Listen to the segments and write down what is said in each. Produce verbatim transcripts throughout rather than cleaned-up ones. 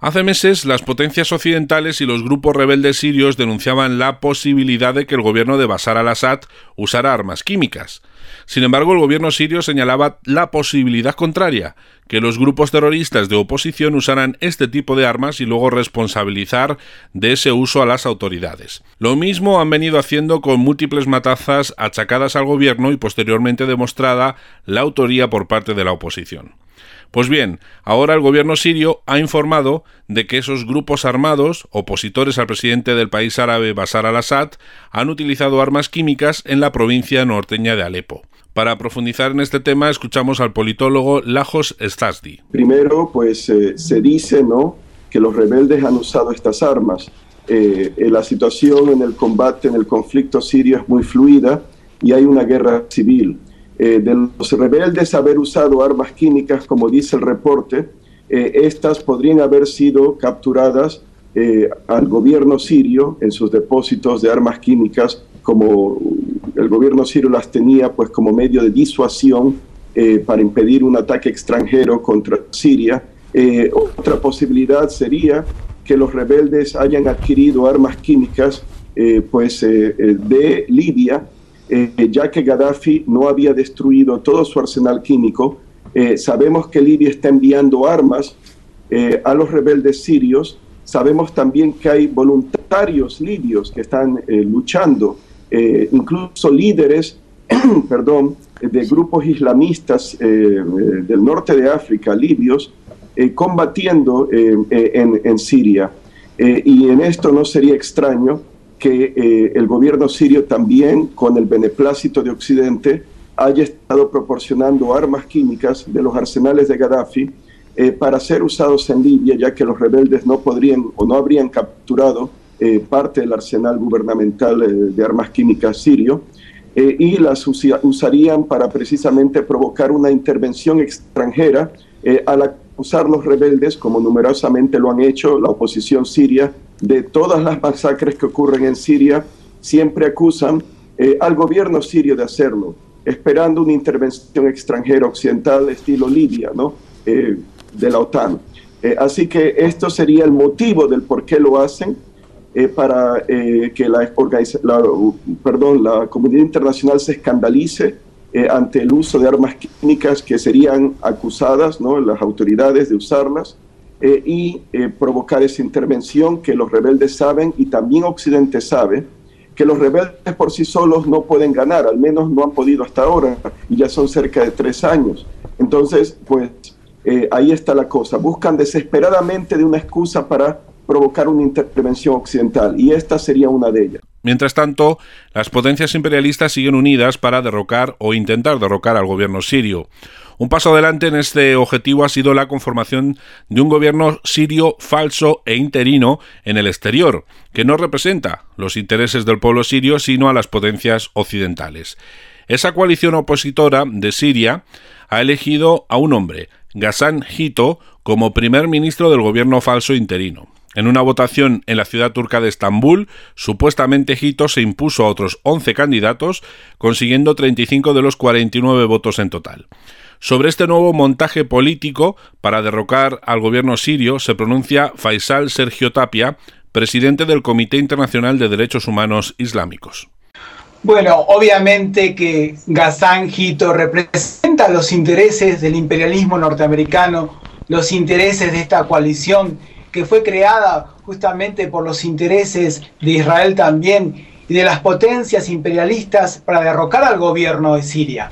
Hace meses, las potencias occidentales y los grupos rebeldes sirios denunciaban la posibilidad de que el gobierno de Bashar al-Assad usara armas químicas. Sin embargo, el gobierno sirio señalaba la posibilidad contraria, que los grupos terroristas de oposición usaran este tipo de armas y luego responsabilizar de ese uso a las autoridades. Lo mismo han venido haciendo con múltiples matanzas achacadas al gobierno y posteriormente demostrada la autoría por parte de la oposición. Pues bien, ahora el gobierno sirio ha informado de que esos grupos armados, opositores al presidente del país árabe Bashar al-Assad, han utilizado armas químicas en la provincia norteña de Alepo. Para profundizar en este tema, escuchamos al politólogo Lajos Stazdi. Primero, pues eh, se dice, ¿no?, que los rebeldes han usado estas armas. Eh, eh, la situación en el combate, en el conflicto sirio es muy fluida y hay una guerra civil. Eh, de los rebeldes haber usado armas químicas, como dice el reporte, eh, estas podrían haber sido capturadas eh, al gobierno sirio en sus depósitos de armas químicas, como el gobierno sirio las tenía pues como medio de disuasión eh, para impedir un ataque extranjero contra Siria. Eh, otra posibilidad sería que los rebeldes hayan adquirido armas químicas eh, pues, eh, de Libia, Eh, ya que Gaddafi no había destruido todo su arsenal químico. Eh, sabemos que Libia está enviando armas eh, a los rebeldes sirios. Sabemos también que hay voluntarios libios que están eh, luchando, eh, incluso líderes perdón, de grupos islamistas eh, del norte de África, libios, eh, combatiendo eh, eh, en, en Siria. Eh, y en esto no sería extraño que eh, el gobierno sirio también, con el beneplácito de Occidente, haya estado proporcionando armas químicas de los arsenales de Gaddafi eh, para ser usados en Libia, ya que los rebeldes no podrían o no habrían capturado eh, parte del arsenal gubernamental eh, de armas químicas sirio, eh, y las usia, usarían para precisamente provocar una intervención extranjera eh, al acusar los rebeldes, como numerosamente lo han hecho la oposición siria, de todas las masacres que ocurren en Siria. Siempre acusan eh, al gobierno sirio de hacerlo, esperando una intervención extranjera occidental estilo Libia, ¿no?, eh, de la OTAN. Eh, así que esto sería el motivo del por qué lo hacen, eh, para eh, que la, la, perdón, la comunidad internacional se escandalice eh, ante el uso de armas químicas que serían acusadas, ¿no?, las autoridades de usarlas, Eh, y eh, provocar esa intervención que los rebeldes saben, y también Occidente sabe, que los rebeldes por sí solos no pueden ganar, al menos no han podido hasta ahora, y ya son cerca de tres años. Entonces, pues, eh, ahí está la cosa. Buscan desesperadamente de una excusa para provocar una intervención occidental, y esta sería una de ellas. Mientras tanto, las potencias imperialistas siguen unidas para derrocar o intentar derrocar al gobierno sirio. Un paso adelante en este objetivo ha sido la conformación de un gobierno sirio falso e interino en el exterior, que no representa los intereses del pueblo sirio, sino a las potencias occidentales. Esa coalición opositora de Siria ha elegido a un hombre, Ghassan Jito, como primer ministro del gobierno falso interino. En una votación en la ciudad turca de Estambul, supuestamente Jito se impuso a otros once candidatos, consiguiendo treinta y cinco de los cuarenta y nueve votos en total. Sobre este nuevo montaje político para derrocar al gobierno sirio se pronuncia Faisal Sergio Tapia, presidente del Comité Internacional de Derechos Humanos Islámicos. Bueno, obviamente que Ghassan Jito representa los intereses del imperialismo norteamericano, los intereses de esta coalición que fue creada justamente por los intereses de Israel también y de las potencias imperialistas para derrocar al gobierno de Siria.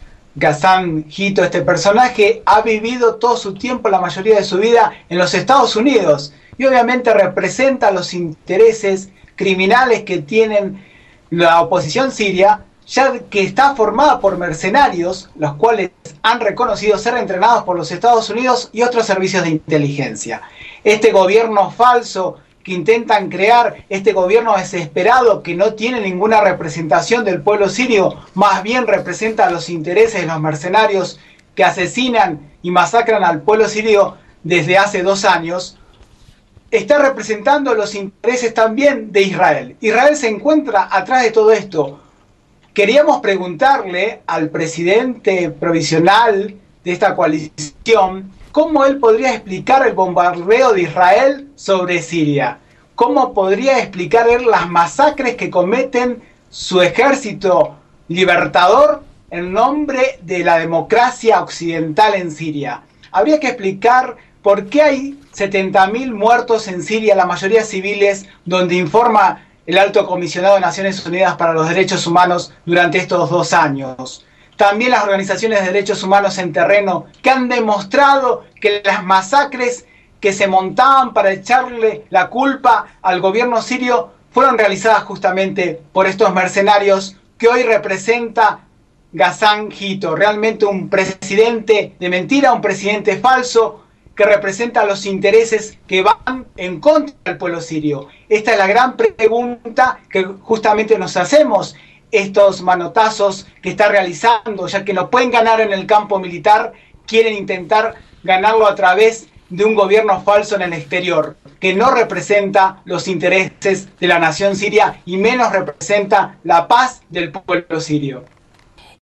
Ghassan Jito, este personaje, ha vivido todo su tiempo, la mayoría de su vida, en los Estados Unidos, y obviamente representa los intereses criminales que tienen la oposición siria, ya que está formada por mercenarios, los cuales han reconocido ser entrenados por los Estados Unidos y otros servicios de inteligencia. Este gobierno falso que intentan crear, este gobierno desesperado que no tiene ninguna representación del pueblo sirio, más bien representa los intereses de los mercenarios que asesinan y masacran al pueblo sirio desde hace dos años, está representando los intereses también de Israel. Israel se encuentra atrás de todo esto. Queríamos preguntarle al presidente provisional de esta coalición ¿cómo él podría explicar el bombardeo de Israel sobre Siria? ¿Cómo podría explicar él las masacres que cometen su ejército libertador en nombre de la democracia occidental en Siria? Habría que explicar por qué hay setenta mil muertos en Siria, la mayoría civiles, donde informa el Alto Comisionado de Naciones Unidas para los Derechos Humanos durante estos dos años. También las organizaciones de derechos humanos en terreno que han demostrado que las masacres que se montaban para echarle la culpa al gobierno sirio fueron realizadas justamente por estos mercenarios que hoy representa Ghassan Jito, realmente un presidente de mentira, un presidente falso que representa los intereses que van en contra del pueblo sirio. Esta es la gran pregunta que justamente nos hacemos. Estos manotazos que está realizando, ya que no pueden ganar en el campo militar, quieren intentar ganarlo a través de un gobierno falso en el exterior, que no representa los intereses de la nación siria y menos representa la paz del pueblo sirio.